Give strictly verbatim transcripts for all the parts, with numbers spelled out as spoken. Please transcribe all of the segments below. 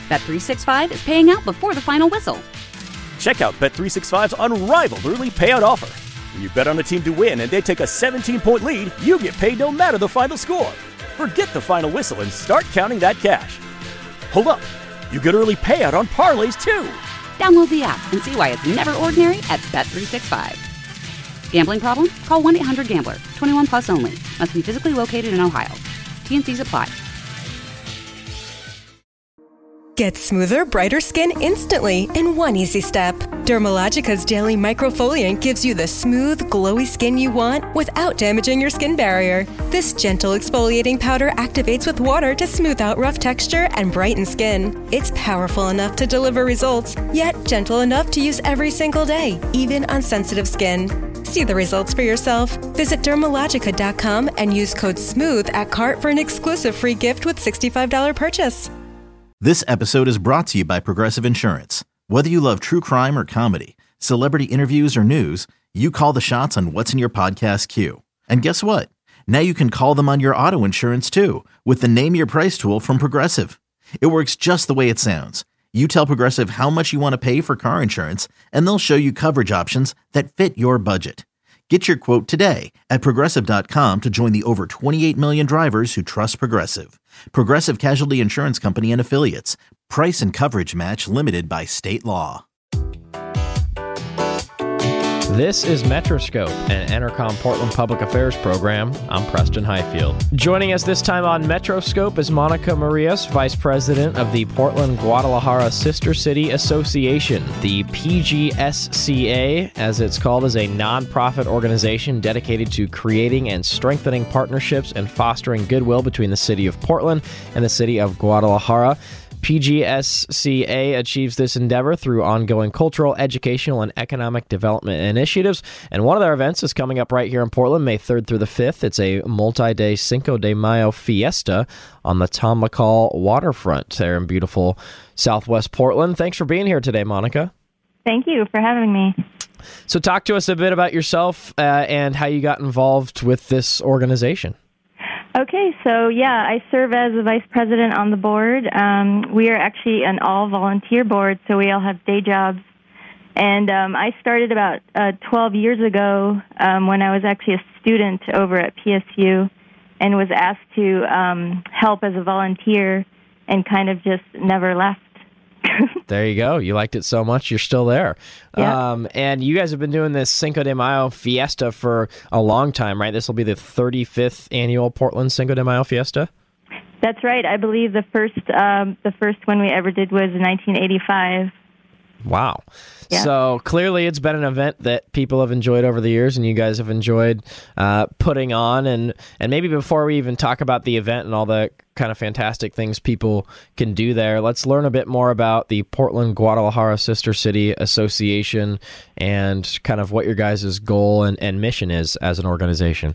Bet three sixty-five is paying out before the final whistle. Check out Bet three sixty-five's unrivaled early payout offer. When you bet on a team to win and they take a seventeen-point lead, you get paid no matter the final score. Forget the final whistle and start counting that cash. Hold up. You get early payout on parlays, too. Download the app and see why it's never ordinary at Bet three sixty-five. Gambling problem? Call one eight hundred gambler. twenty-one plus only. Must be physically located in Ohio. T N Cs apply. Get smoother, brighter skin instantly in one easy step. Dermalogica's Daily Microfoliant gives you the smooth, glowy skin you want without damaging your skin barrier. This gentle exfoliating powder activates with water to smooth out rough texture and brighten skin. It's powerful enough to deliver results, yet gentle enough to use every single day, even on sensitive skin. See the results for yourself. Visit Dermalogica dot com and use code SMOOTH at cart for an exclusive free gift with sixty-five dollars purchase. This episode is brought to you by Progressive Insurance. Whether you love true crime or comedy, celebrity interviews or news, you call the shots on what's in your podcast queue. And guess what? Now you can call them on your auto insurance too with the Name Your Price tool from Progressive. It works just the way it sounds. You tell Progressive how much you want to pay for car insurance, and they'll show you coverage options that fit your budget. Get your quote today at Progressive dot com to join the over twenty-eight million drivers who trust Progressive. Progressive Casualty Insurance Company and Affiliates. Price and coverage match limited by state law. This is Metroscope, an Entercom Portland Public Affairs program. I'm Preston Highfield. Joining us this time on Metroscope is Monica Marias, Vice President of the Portland Guadalajara Sister City Association. The P G S C A, as it's called, is a nonprofit organization dedicated to creating and strengthening partnerships and fostering goodwill between the city of Portland and the city of Guadalajara. P G S C A achieves this endeavor through ongoing cultural, educational, and economic development initiatives. And one of their events is coming up right here in Portland, May third through the fifth. It's a multi-day Cinco de Mayo fiesta on the Tom McCall waterfront there in beautiful Southwest Portland. Thanks for being here today, Monica. Thank you for having me. So talk to us a bit about yourself uh, and how you got involved with this organization. Okay, so yeah, I serve as a vice president on the board. Um, we are actually an all-volunteer board, so we all have day jobs. And um, I started about uh, twelve years ago um, when I was actually a student over at P S U and was asked to um, help as a volunteer and kind of just never left. There you go. You liked it so much, you're still there. Yeah. Um, and you guys have been doing this Cinco de Mayo fiesta for a long time, right? This will be the thirty-fifth annual Portland Cinco de Mayo fiesta? That's right. I believe the first um, the first one we ever did was in nineteen eighty-five. Wow. Yeah. So clearly it's been an event that people have enjoyed over the years and you guys have enjoyed uh, putting on. And, and maybe before we even talk about the event and all the kind of fantastic things people can do there, let's learn a bit more about the Portland Guadalajara Sister City Association and kind of what your guys' goal and, and mission is as an organization.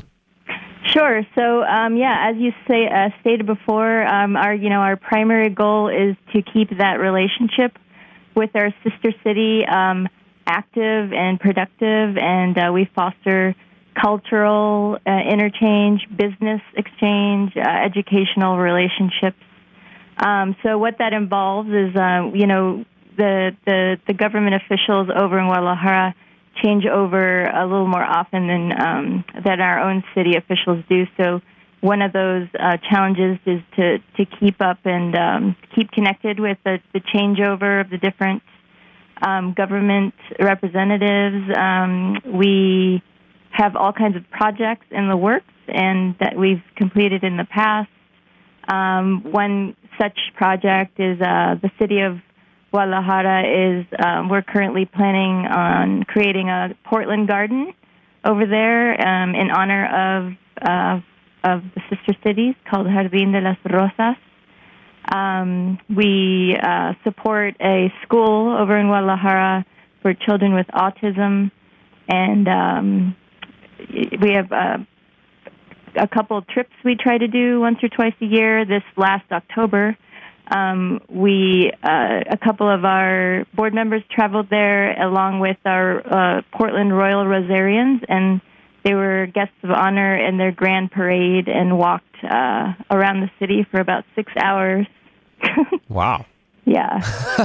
Sure. So, um, yeah, as you say, uh, stated before, um, our you know our primary goal is to keep that relationship with our sister city um, active and productive, and uh, we foster cultural uh, interchange, business exchange, uh, educational relationships. Um, so what that involves is, uh, you know, the, the the government officials over in Guadalajara change over a little more often than um, than our own city officials do. So one of those uh, challenges is to, to keep up and um, keep connected with the, the changeover of the different um, government representatives. Um, we have all kinds of projects in the works and that we've completed in the past. Um, one such project is uh, the city of Guadalajara is, um, we're currently planning on creating a Portland garden over there um, in honor of uh, of the sister cities called Jardín de las Rosas. Um, we uh, support a school over in Guadalajara for children with autism, and um, we have uh, a couple of trips we try to do once or twice a year. This last October, um, we uh, a couple of our board members traveled there along with our uh, Portland Royal Rosarians, and they were guests of honor in their grand parade and walked uh, around the city for about six hours. Wow. Yeah.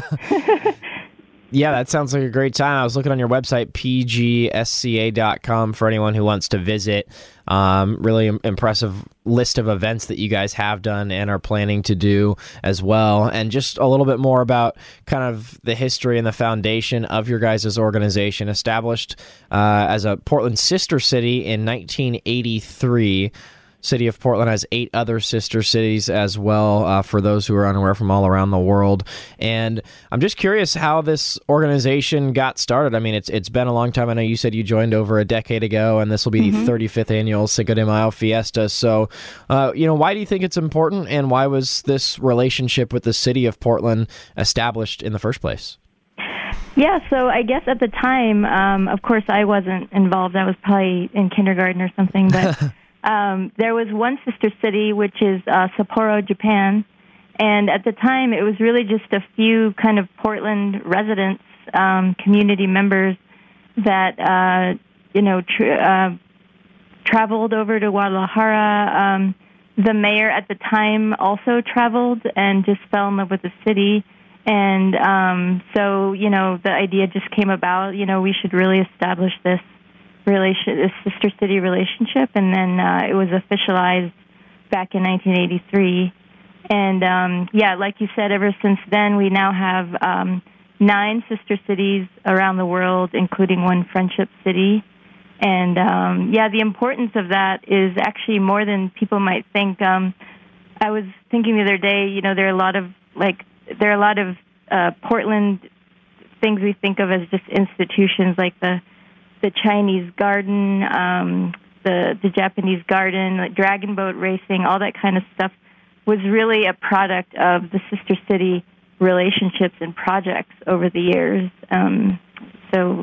Yeah, that sounds like a great time. I was looking on your website, p g s c a dot com, for anyone who wants to visit. Um, really impressive list of events that you guys have done and are planning to do as well. And just a little bit more about kind of the history and the foundation of your guys' organization. Established uh, as a Portland sister city in nineteen eighty-three. City of Portland has eight other sister cities as well, uh, for those who are unaware, from all around the world. And I'm just curious how this organization got started. I mean, it's it's been a long time. I know you said you joined over a decade ago, and this will be mm-hmm. the thirty-fifth annual Cinco de Mayo Fiesta. So, uh, you know, why do you think it's important, and why was this relationship with the City of Portland established in the first place? Yeah, so I guess at the time, um, of course, I wasn't involved. I was probably in kindergarten or something, but... Um, there was one sister city, which is uh, Sapporo, Japan, and at the time it was really just a few kind of Portland residents, um, community members that, uh, you know, tr- uh, traveled over to Guadalajara. Um, the mayor at the time also traveled and just fell in love with the city, and um, so, you know, the idea just came about, you know, we should really establish this relation, this sister city relationship, and then uh, it was officialized back in nineteen eighty-three. And um, yeah, like you said, ever since then we now have um, nine sister cities around the world, including one friendship city. And um, yeah, the importance of that is actually more than people might think. Um, I was thinking the other day, you know, there are a lot of like there are a lot of uh, Portland things we think of as just institutions, like the the Chinese garden, um, the the Japanese garden, like dragon boat racing, all that kind of stuff was really a product of the sister city relationships and projects over the years. Um, so,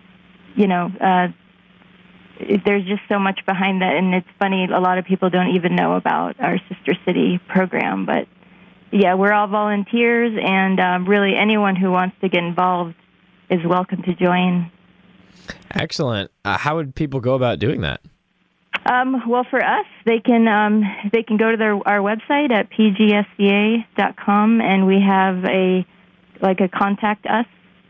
you know, uh, it, there's just so much behind that, and it's funny, a lot of people don't even know about our sister city program, but yeah, we're all volunteers, and um, really anyone who wants to get involved is welcome to join. Excellent. Uh, how would people go about doing that? Um, well, for us, they can um, they can go to their our website at p g s c a dot com, and we have a like a contact us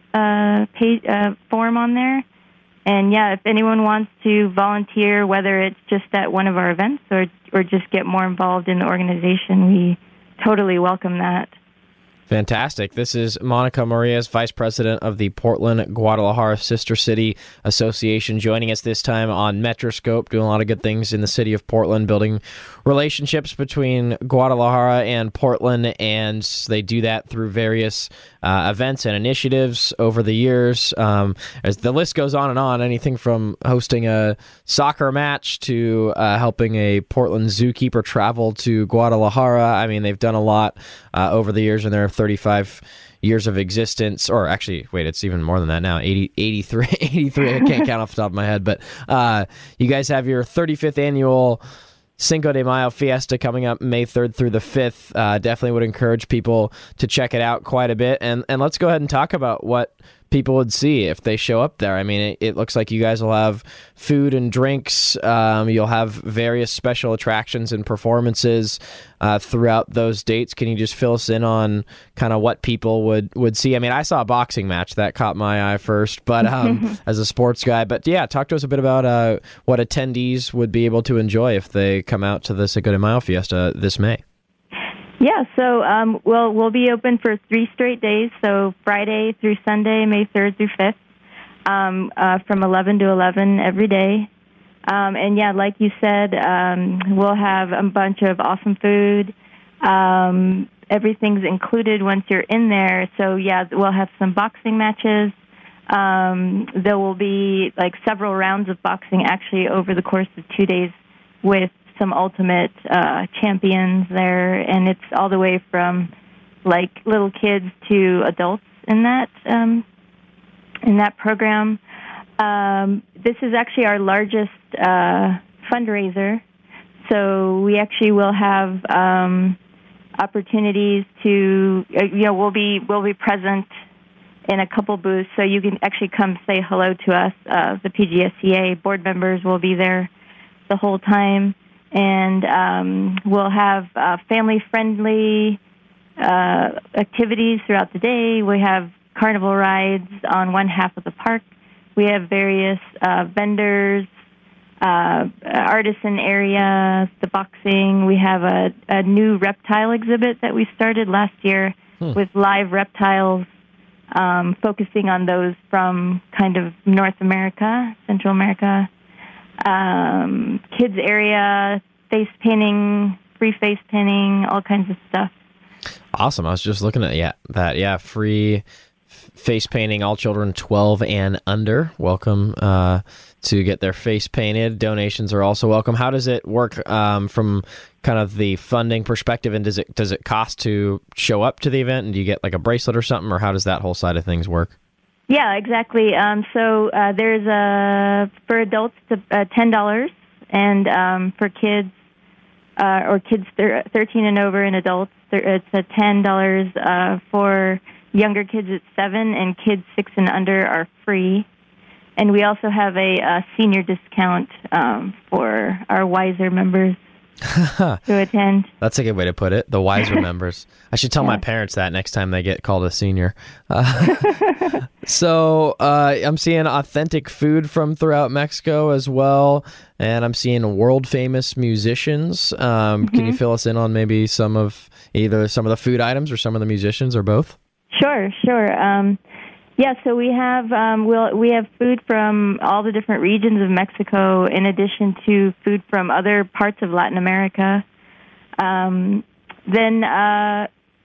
uh, page, uh, form on there. And yeah, if anyone wants to volunteer, whether it's just at one of our events or or just get more involved in the organization, we totally welcome that. Fantastic. This is Monica Marias, Vice President of the Portland Guadalajara Sister City Association, joining us this time on Metroscope, doing a lot of good things in the city of Portland, building relationships between Guadalajara and Portland, and they do that through various uh, events and initiatives over the years. Um, as the list goes on and on, anything from hosting a soccer match to uh, helping a Portland zookeeper travel to Guadalajara. I mean, they've done a lot uh, over the years, and they're thirty-five years of existence, or actually, wait, it's even more than that now, eighty, eighty-three, eighty-three, I can't count off the top of my head, but uh, you guys have your thirty-fifth annual Cinco de Mayo Fiesta coming up May third through the fifth. Uh, definitely would encourage people to check it out quite a bit, and, and let's go ahead and talk about what people would see if they show up there. I mean, it, it looks like you guys will have food and drinks. Um, you'll have various special attractions and performances uh, throughout those dates. Can you just fill us in on kind of what people would, would see? I mean, I saw a boxing match that caught my eye first, but um, as a sports guy. But yeah, talk to us a bit about uh, what attendees would be able to enjoy if they come out to the Cinco de Mayo Fiesta this May. Yeah, so um, we'll we'll be open for three straight days, so Friday through Sunday, May third through fifth, um, uh, from eleven to eleven every day. Um, and yeah, like you said, um, we'll have a bunch of awesome food. Um, everything's included once you're in there. So yeah, we'll have some boxing matches. Um, there will be like several rounds of boxing actually over the course of two days with some ultimate uh, champions there, and it's all the way from like little kids to adults in that um, in that program. Um, this is actually our largest uh, fundraiser, so we actually will have um, opportunities to uh, you know we'll be we'll be present in a couple booths, so you can actually come say hello to us. Uh, the P G S C A board members will be there the whole time. And um, we'll have uh, family-friendly uh, activities throughout the day. We have carnival rides on one half of the park. We have various uh, vendors, uh, artisan area, the boxing. We have a, a new reptile exhibit that we started last year hmm. with live reptiles, um, focusing on those from kind of North America, Central America. Um, kids area, face painting, free face painting, all kinds of stuff. Awesome. I was just looking at yeah, that. Yeah, free face painting, all children twelve and under. Welcome uh, to get their face painted. Donations are also welcome. How does it work um, from kind of the funding perspective, and does it does it cost to show up to the event, and do you get like a bracelet or something, or how does that whole side of things work? Yeah, exactly. Um, so uh, there's a, for adults, uh, ten dollars, and um, for kids, uh, or kids thir- thirteen and over and adults, it's a ten dollars. Uh, for younger kids, it's seven dollars, and kids six and under are free. And we also have a, a senior discount um, for our Wiser members to attend. That's a good way to put it, the Wiser members. I should tell yeah. my parents that next time they get called a senior. Uh, so uh, I'm seeing authentic food from throughout Mexico as well, and I'm seeing world-famous musicians. Um, mm-hmm. Can you fill us in on maybe some of either some of the food items or some of the musicians, or both? Sure, sure. Um, yeah, so we have um, we'll, we have food from all the different regions of Mexico, in addition to food from other parts of Latin America. Um, then, uh,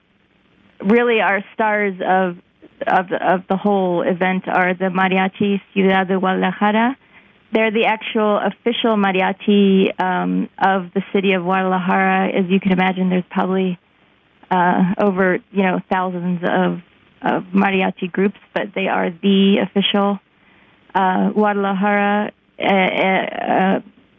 really, our stars of of the, of the whole event are the Mariachi Ciudad de Guadalajara. They're the actual official mariachi um, of the city of Guadalajara. As you can imagine, there's probably uh, over you know thousands of of mariachi groups, but they are the official uh, Guadalajara uh, uh,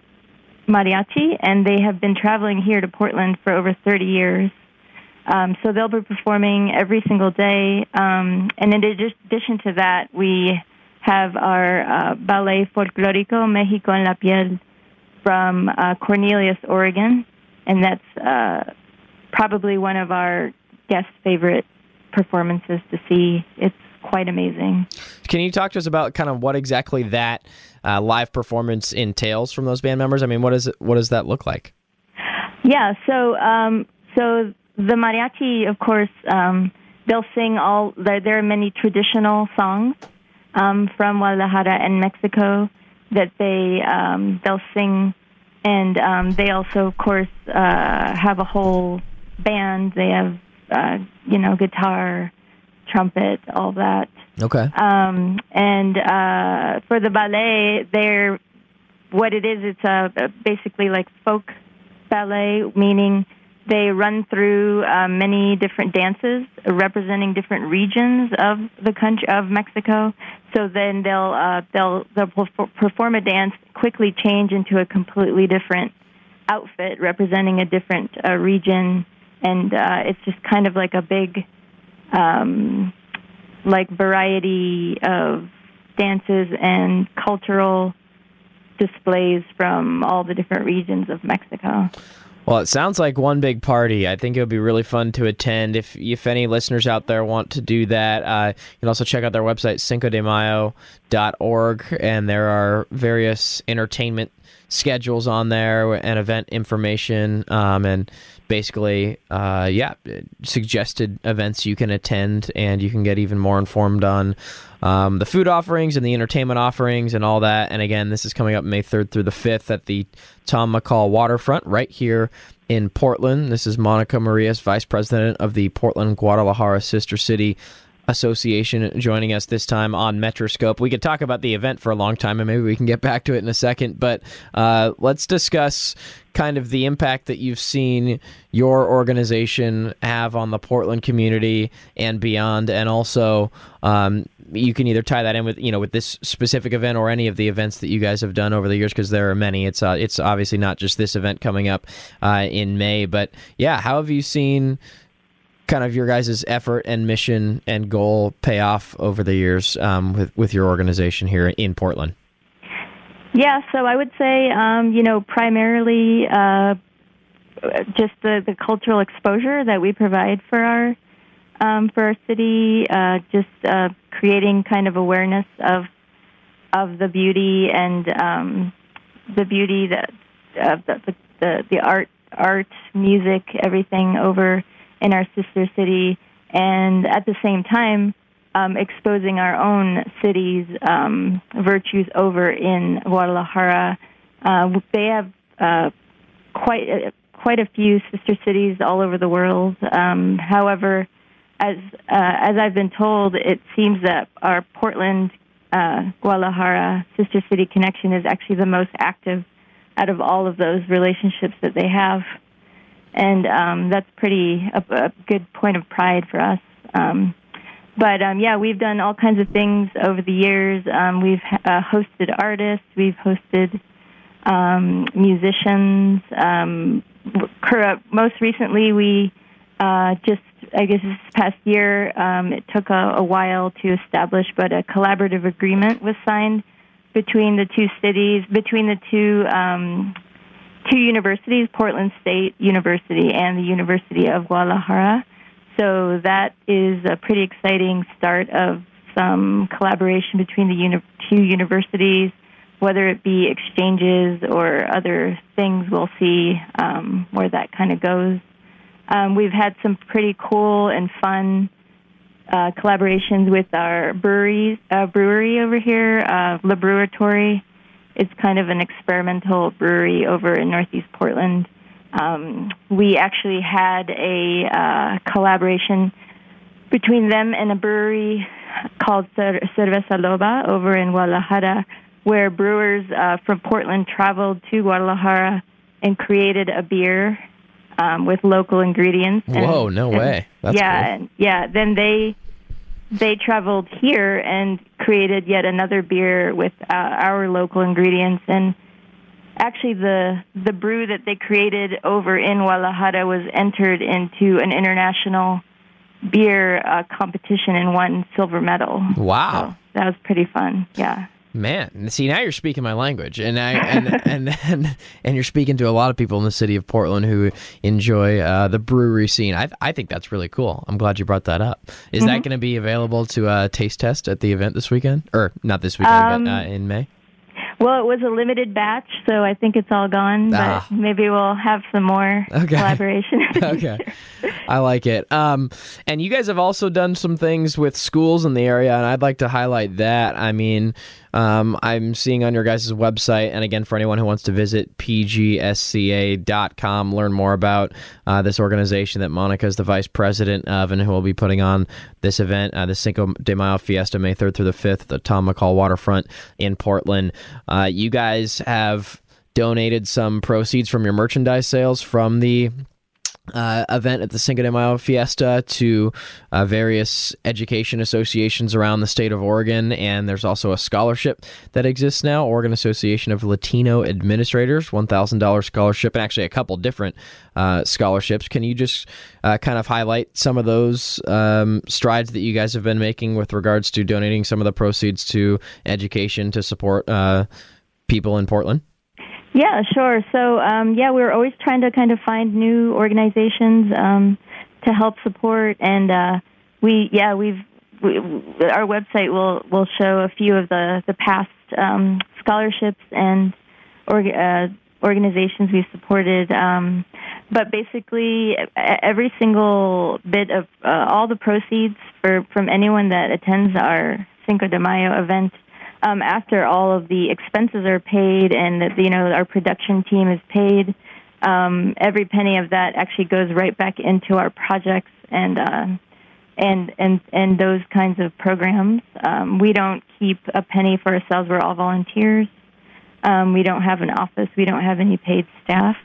mariachi, and they have been traveling here to Portland for over thirty years. Um, so they'll be performing every single day. Um, and in addition to that, we have our uh, Ballet Folclórico México en la Piel from uh, Cornelius, Oregon, and that's uh, probably one of our guest favorite performances to see. It's quite amazing. Can you talk to us about kind of what exactly that uh, live performance entails from those band members? I mean, what is it, what does that look like? Yeah, so um, so the mariachi, of course, um, they'll sing all. There, there are many traditional songs um, from Guadalajara and Mexico that they um, they'll sing, and um, they also, of course, uh, have a whole band. They have Uh, you know, guitar, trumpet, all that. Okay. Um, and uh, for the ballet, they're what it is. It's a, a basically like folk ballet, meaning they run through uh, many different dances representing different regions of the country of Mexico. So then they'll uh, they'll they'll perform a dance, quickly change into a completely different outfit representing a different uh, region. And uh, it's just kind of like a big, um, like variety of dances and cultural displays from all the different regions of Mexico. Well, it sounds like one big party. I think it would be really fun to attend. If if any listeners out there want to do that, uh, you can also check out their website, cinco de mayo dot org, and there are various entertainment schedules on there and event information, um, and basically, uh, yeah, suggested events you can attend, and you can get even more informed on um, the food offerings and the entertainment offerings and all that. And again, this is coming up May third through the fifth at the Tom McCall Waterfront right here in Portland. This is Monica Marias, Vice President of the Portland Guadalajara Sister City Association, joining us this time on Metroscope. We could talk about the event for a long time, and maybe we can get back to it in a second, but uh, let's discuss kind of the impact that you've seen your organization have on the Portland community and beyond, and also um, you can either tie that in with, you know, with this specific event or any of the events that you guys have done over the years, because there are many. It's uh, it's obviously not just this event coming up uh, in May, but yeah, how have you seen kind of your guys' effort and mission and goal pay off over the years um, with, with your organization here in Portland? Yeah, so I would say, um, you know, primarily uh, just the, the cultural exposure that we provide for our um, for our city, uh, just uh, creating kind of awareness of of the beauty and um, the beauty that of the, the the art, art, music, everything over in our sister city, and at the same time um, exposing our own city's um, virtues over in Guadalajara. Uh, they have uh, quite a, quite a few sister cities all over the world. Um, however, as uh, as I've been told, it seems that our Portland uh, Guadalajara sister city connection is actually the most active out of all of those relationships that they have, and um, that's pretty a, a good point of pride for us. Um, but um, yeah, we've done all kinds of things over the years. Um, we've uh, hosted artists. We've hosted um, musicians. Um, most recently, we uh, just, I guess this past year, um, it took a, a while to establish, but a collaborative agreement was signed between the two cities, between the two um, two universities, Portland State University and the University of Guadalajara. So that is a pretty exciting start of some collaboration between the uni- two universities, whether it be exchanges or other things. We'll see um, where that kind of goes. Um, we've had some pretty cool and fun uh, collaborations with our breweries, uh, brewery over here, uh, La Breweratory. It's kind of an experimental brewery over in Northeast Portland. Um, we actually had a uh, collaboration between them and a brewery called Cer- Cerveza Loba over in Guadalajara, where brewers uh, from Portland traveled to Guadalajara and created a beer um, with local ingredients. Whoa, and, no and, way. That's yeah, cool. yeah. Then they they traveled here and created yet another beer with uh, our local ingredients. And actually, the the brew that they created over in Guadalajara was entered into an international beer uh, competition and won silver medal. Wow. So that was pretty fun. Yeah. Man, see, now you're speaking my language, and I and, and and and you're speaking to a lot of people in the city of Portland who enjoy uh, the brewery scene. I I think that's really cool. I'm glad you brought that up. Is mm-hmm. that going to be available to uh, taste test at the event this weekend, or not this weekend, um, but uh, in May? Well, it was a limited batch, so I think it's all gone, but ah. maybe we'll have some more okay. collaboration. Okay. I like it. Um, and you guys have also done some things with schools in the area, and I'd like to highlight that. I mean, um, I'm seeing on your guys' website, and again, for anyone who wants to visit P G S C A dot com, learn more about uh, this organization that Monica is the vice president of and who will be putting on this event, uh, the Cinco de Mayo Fiesta, May third through the fifth at the Tom McCall Waterfront in Portland. Uh, you guys have donated some proceeds from your merchandise sales from the Uh, event at the Cinco de Mayo Fiesta to uh, various education associations around the state of Oregon, and there's also a scholarship that exists now, Oregon Association of Latino Administrators, one thousand dollars scholarship, and actually a couple different uh, scholarships. Can you just uh, kind of highlight some of those um, strides that you guys have been making with regards to donating some of the proceeds to education to support uh, people in Portland? Yeah, sure. So, um, yeah, we're always trying to kind of find new organizations um, to help support, and uh, we, yeah, we've we, our website will will show a few of the the past um, scholarships and org- uh, organizations we've supported. Um, but basically, every single bit of uh, all the proceeds for from anyone that attends our Cinco de Mayo event. Um, after all of the expenses are paid and that, you know, our production team is paid, um, every penny of that actually goes right back into our projects and uh, and and and those kinds of programs. Um, we don't keep a penny for ourselves. We're all volunteers. Um, we don't have an office. We don't have any paid staff.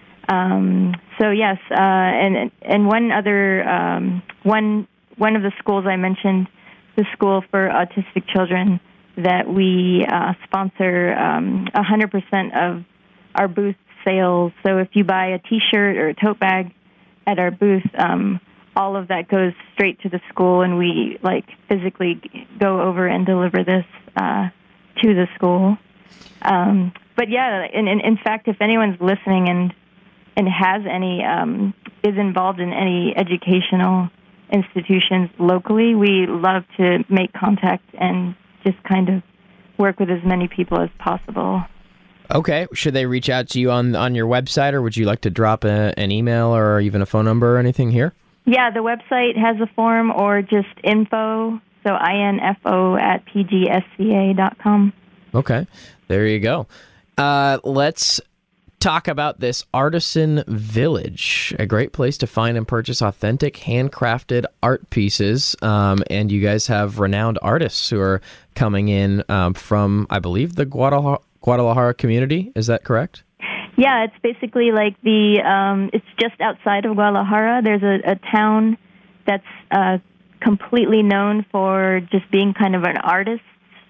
Um, so yes, uh, and and one other um, one one of the schools I mentioned, the School for Autistic Children, that we uh, sponsor um, one hundred percent of our booth sales. So if you buy a T-shirt or a tote bag at our booth, um, all of that goes straight to the school, and we like physically go over and deliver this uh, to the school. Um, but yeah, in, in, in fact, if anyone's listening and and has any um, is involved in any educational institutions locally, we love to make contact and just kind of work with as many people as possible. Okay. Should they reach out to you on on your website, or would you like to drop a, an email or even a phone number or anything here? Yeah, the website has a form, or just info, so info at p g s c a dot com. Okay. There you go. Uh, let's talk about this Artisan Village, a great place to find and purchase authentic handcrafted art pieces. Um, and you guys have renowned artists who are coming in um, from, I believe, the Guadalajara, Guadalajara community. Is that correct? Yeah, it's basically like the, um, it's just outside of Guadalajara. There's a, a town that's uh, completely known for just being kind of an artist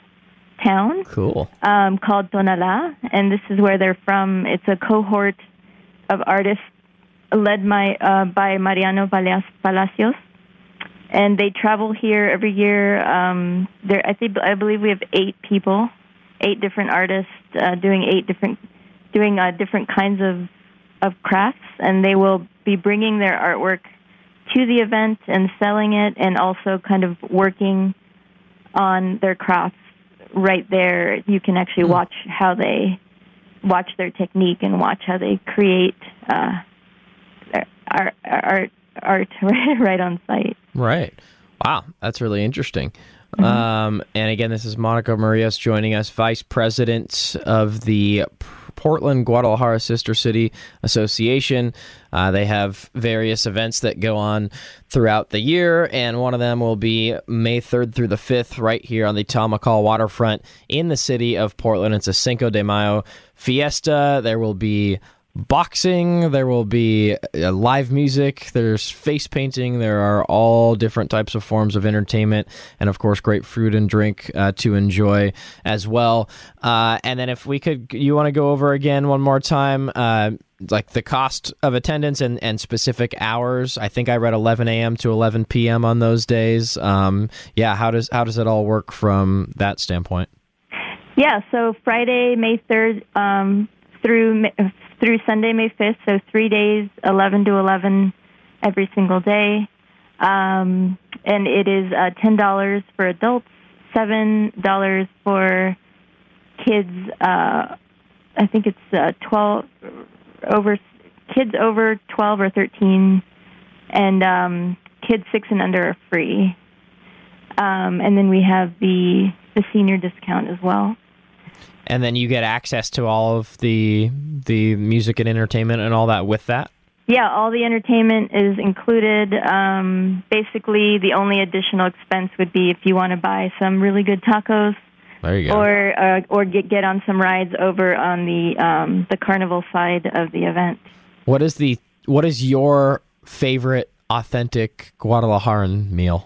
town. Cool. Um, called Tonalá, and this is where they're from. It's a cohort of artists led my, uh, by Mariano Palacios, and they travel here every year. Um, there, I think, I believe we have eight people, eight different artists uh, doing eight different, doing uh, different kinds of of crafts, and they will be bringing their artwork to the event and selling it, and also kind of working on their crafts. Right there, you can actually watch how they watch their technique and watch how they create uh, art, art, art right on site. Right. Wow, that's really interesting. Mm-hmm. Um, and again, this is Monica Marias joining us, Vice President of the Portland Guadalajara Sister City Association. Uh, they have various events that go on throughout the year, and one of them will be May third through the fifth right here on the Tom McCall waterfront in the city of Portland. It's a Cinco de Mayo fiesta. There will be boxing, there will be uh, live music, there's face painting, there are all different types of forms of entertainment, and of course great food and drink uh, to enjoy as well. Uh, and then if we could, you want to go over again one more time, uh, like the cost of attendance and, and specific hours. I think I read eleven a.m. to eleven p.m. on those days. Um, yeah, how does how does it all work from that standpoint? Yeah, so Friday, May third, um, through through Sunday, May fifth, so three days, eleven to eleven every single day. Um, and it is uh, ten dollars for adults, seven dollars for kids. Uh, I think it's uh, twelve over kids over twelve or thirteen, and um, kids six and under are free. Um, and then we have the the senior discount as well. And then you get access to all of the the music and entertainment and all that with that? Yeah, all the entertainment is included. Um, basically, the only additional expense would be if you want to buy some really good tacos. There you go. Or uh, or get get on some rides over on the um, the carnival side of the event. What is the what is your favorite authentic Guadalajaran meal?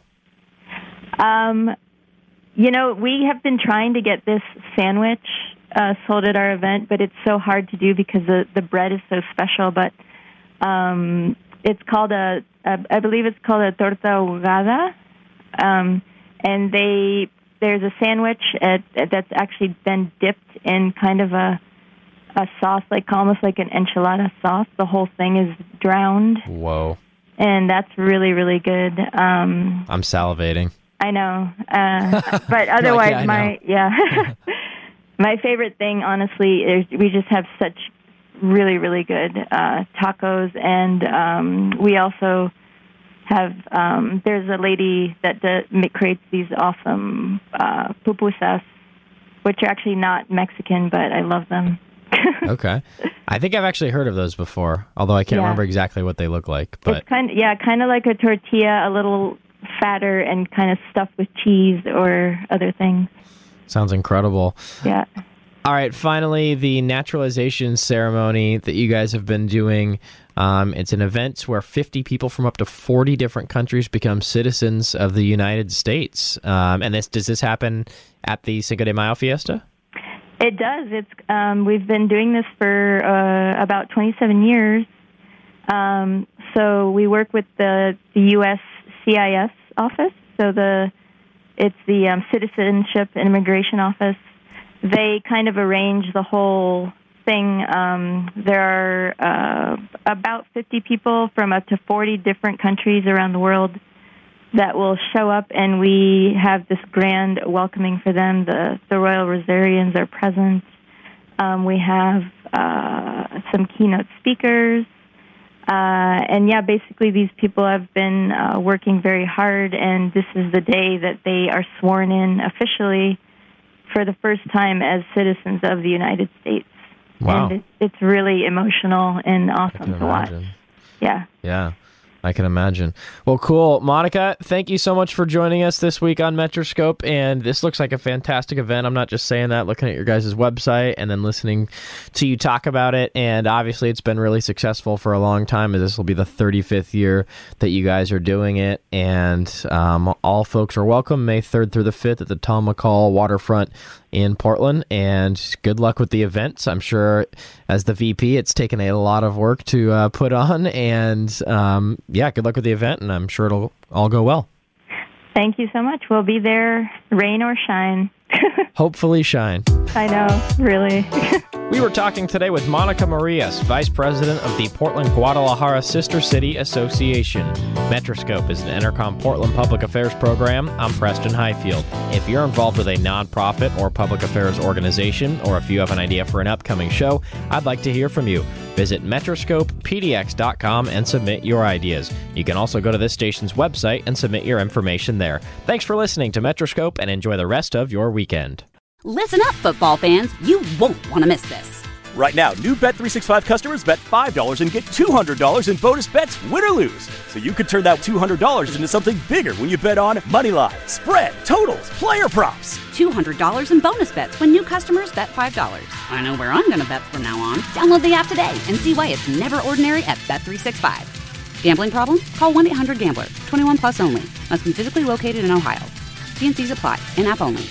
Um, you know, we have been trying to get this sandwich uh, sold at our event, but it's so hard to do because the the bread is so special. But um, it's called a, a I believe it's called a torta ahogada, um, and they. There's a sandwich at, that's actually been dipped in kind of a a sauce, like almost like an enchilada sauce. The whole thing is drowned. Whoa. And that's really, really good. Um, I'm salivating. I know. Uh, but otherwise, like, yeah, my, yeah. my favorite thing, honestly, is we just have such really, really good uh, tacos. And um, we also... have um, there's a lady that does, creates these awesome uh, pupusas, which are actually not Mexican, but I love them. Okay, I think I've actually heard of those before, although I can't yeah. remember exactly what they look like. But it's kind of, yeah, kind of like a tortilla, a little fatter and kind of stuffed with cheese or other things. Sounds incredible. Yeah. All right, finally, the naturalization ceremony that you guys have been doing. Um, it's an event where fifty people from up to forty different countries become citizens of the United States. Um, and this does this happen at the Cinco de Mayo fiesta? It does. It's um, we've been doing this for uh, about twenty-seven years. Um, so we work with the, the U S C I S office. So the it's the um, Citizenship and Immigration Office. They kind of arrange the whole thing. Um, there are uh, about fifty people from up to forty different countries around the world that will show up, and we have this grand welcoming for them. The, the Royal Rosarians are present. Um, we have uh, some keynote speakers. Uh, and, yeah, basically these people have been uh, working very hard, and this is the day that they are sworn in officially for the first time as citizens of the United States. Wow. And it, it's really emotional and awesome to watch. Yeah. Yeah. I can imagine. Well, cool. Monica, thank you so much for joining us this week on Metroscope, and this looks like a fantastic event. I'm not just saying that, looking at your guys' website and then listening to you talk about it, and obviously it's been really successful for a long time, as this will be the thirty-fifth year that you guys are doing it, and um, all folks are welcome May third through the fifth at the Tom McCall Waterfront in Portland, and good luck with the events. I'm sure as the V P, it's taken a lot of work to uh, put on, and um, yeah, good luck with the event, and I'm sure it'll all go well. Thank you so much. We'll be there, rain or shine. Hopefully shine. I know, really. We were talking today with Monica Marias, Vice President of the Portland Guadalajara Sister City Association. Metroscope is an Entercom Portland public affairs program. I'm Preston Highfield. If you're involved with a nonprofit or public affairs organization, or if you have an idea for an upcoming show, I'd like to hear from you. Visit metroscope p d x dot com and submit your ideas. You can also go to this station's website and submit your information there. Thanks for listening to Metroscope, and enjoy the rest of your weekend. Listen up, football fans. You won't want to miss this. Right now, new Bet three sixty-five customers bet five dollars and get two hundred dollars in bonus bets, win or lose. So you could turn that two hundred dollars into something bigger when you bet on money line, spread, totals, player props. two hundred dollars in bonus bets when new customers bet five dollars. I know where I'm going to bet from now on. Download the app today and see why it's never ordinary at Bet three sixty-five. Gambling problem? Call one eight hundred gambler. twenty-one plus only. Must be physically located in Ohio. T N Cs apply. In-app only.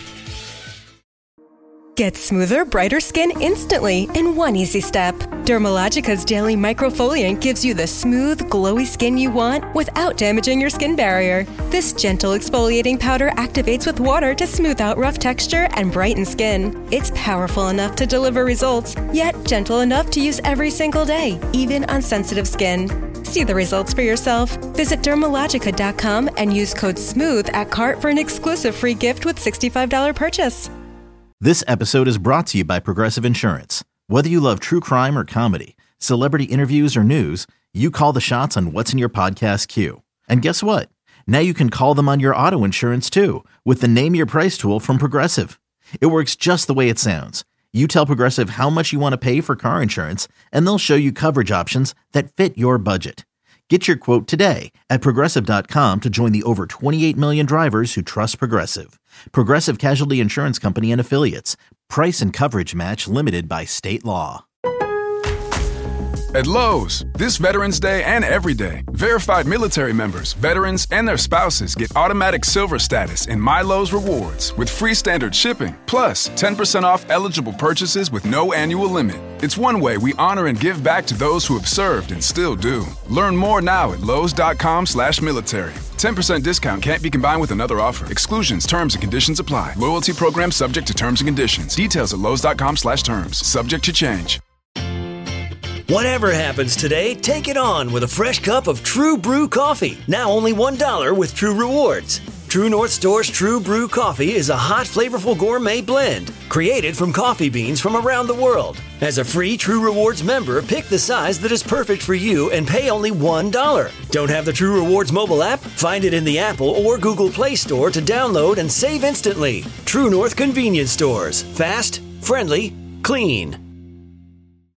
Get smoother, brighter skin instantly in one easy step. Dermalogica's Daily Microfoliant gives you the smooth, glowy skin you want without damaging your skin barrier. This gentle exfoliating powder activates with water to smooth out rough texture and brighten skin. It's powerful enough to deliver results, yet gentle enough to use every single day, even on sensitive skin. See the results for yourself. Visit dermalogica dot com and use code SMOOTH at cart for an exclusive free gift with sixty-five dollars purchase. This episode is brought to you by Progressive Insurance. Whether you love true crime or comedy, celebrity interviews or news, you call the shots on what's in your podcast queue. And guess what? Now you can call them on your auto insurance too with the Name Your Price tool from Progressive. It works just the way it sounds. You tell Progressive how much you want to pay for car insurance, and they'll show you coverage options that fit your budget. Get your quote today at Progressive dot com to join the over twenty-eight million drivers who trust Progressive. Progressive Casualty Insurance Company and Affiliates. Price and coverage match limited by state law. At Lowe's, this Veterans Day and every day, verified military members, veterans, and their spouses get automatic silver status in My Lowe's Rewards with free standard shipping, plus ten percent off eligible purchases with no annual limit. It's one way we honor and give back to those who have served and still do. Learn more now at lowes dot com slash military. ten percent discount can't be combined with another offer. Exclusions, terms, and conditions apply. Loyalty program subject to terms and conditions. Details at lowes dot com slash terms. Subject to change. Whatever happens today, take it on with a fresh cup of True Brew coffee. Now only one dollar with True Rewards. True North Store's True Brew coffee is a hot, flavorful gourmet blend created from coffee beans from around the world. As a free True Rewards member, pick the size that is perfect for you and pay only one dollar. Don't have the True Rewards mobile app? Find it in the Apple or Google Play Store to download and save instantly. True North Convenience Stores. Fast, friendly, clean.